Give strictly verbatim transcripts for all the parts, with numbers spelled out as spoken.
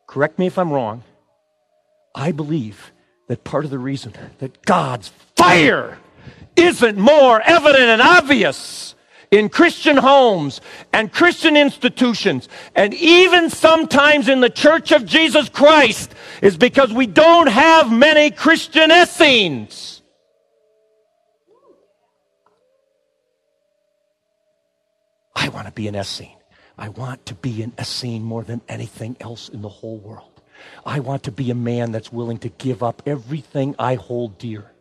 correct me if I'm wrong, I believe that part of the reason that God's fire isn't more evident and obvious in Christian homes and Christian institutions, and even sometimes in the Church of Jesus Christ, is because we don't have many Christian Essenes. I want to be an Essene. I want to be an Essene more than anything else in the whole world. I want to be a man that's willing to give up everything I hold dear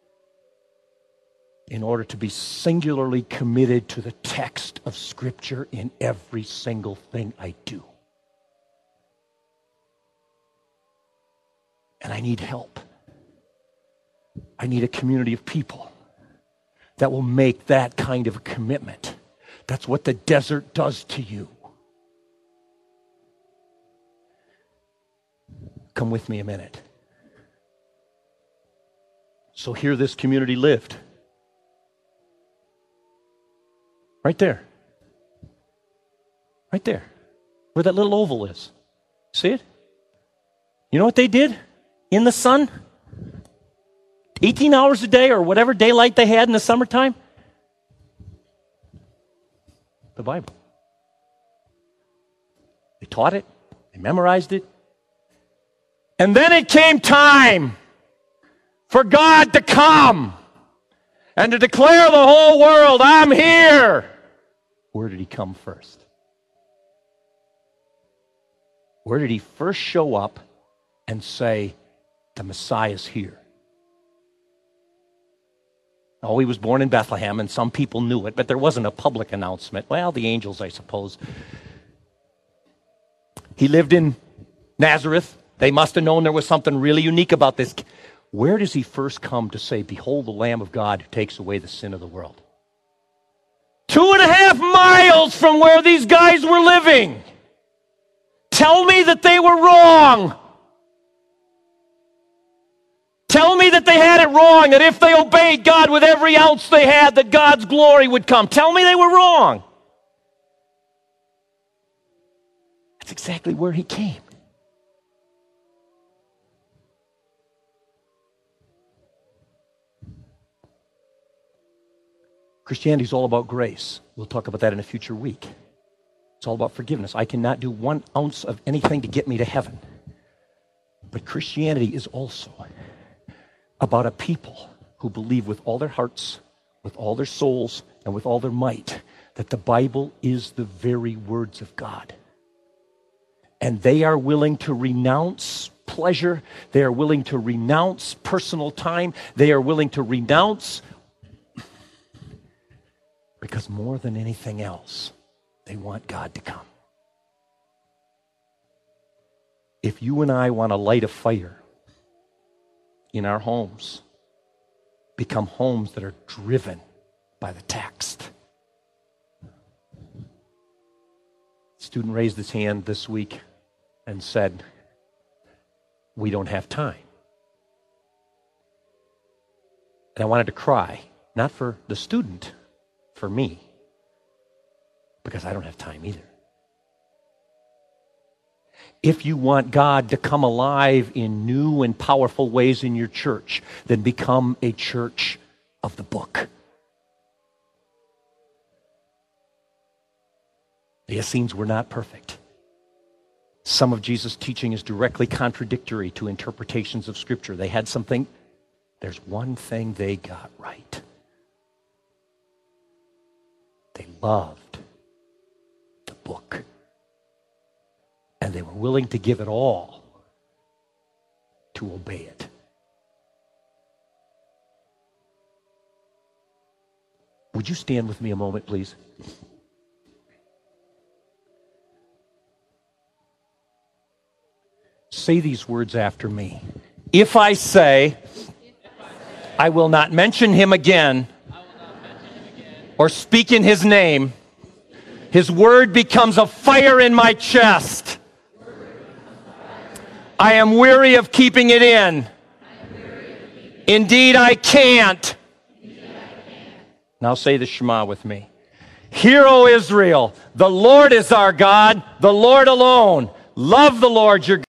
in order to be singularly committed to the text of Scripture in every single thing I do. And I need help. I need a community of people that will make that kind of a commitment. That's what the desert does to you. Come with me a minute. So here this community lived. Right there. Right there. Where that little oval is. See it? You know what they did in the sun? eighteen hours a day or whatever daylight they had in the summertime? The Bible. They taught it. They memorized it. And then it came time for God to come and to declare the whole world, I'm here. Where did he come first? Where did he first show up and say, the Messiah's here? Oh, he was born in Bethlehem, and some people knew it, but there wasn't a public announcement. Well, the angels, I suppose. He lived in Nazareth. They must have known there was something really unique about this. Where does he first come to say, behold the Lamb of God who takes away the sin of the world? Two and a half miles from where these guys were living. Tell me that they were wrong. Tell me that they had it wrong, that if they obeyed God with every ounce they had, that God's glory would come. Tell me they were wrong. That's exactly where he came. Christianity is all about grace. We'll talk about that in a future week. It's all about forgiveness. I cannot do one ounce of anything to get me to heaven. But Christianity is also about a people who believe with all their hearts, with all their souls, and with all their might that the Bible is the very words of God. And they are willing to renounce pleasure. They are willing to renounce personal time. They are willing to renounce, because more than anything else, they want God to come. If you and I want to light a fire in our homes, become homes that are driven by the text. A student raised his hand this week and said, we don't have time. And I wanted to cry, not for the student, for me, because I don't have time either. If you want God to come alive in new and powerful ways in your church, then become a church of the book. The Essenes were not perfect. Some of Jesus' teaching is directly contradictory to interpretations of Scripture. They had something, there's one thing they got right. They loved the book. And they were willing to give it all to obey it. Would you stand with me a moment, please? Say these words after me. If I say, I will not mention him again, or speak in his name, his word becomes a fire in my chest. I am weary of keeping it in. Indeed, I can't. Now say the Shema with me. Hear, O Israel, the Lord is our God, the Lord alone. Love the Lord your God.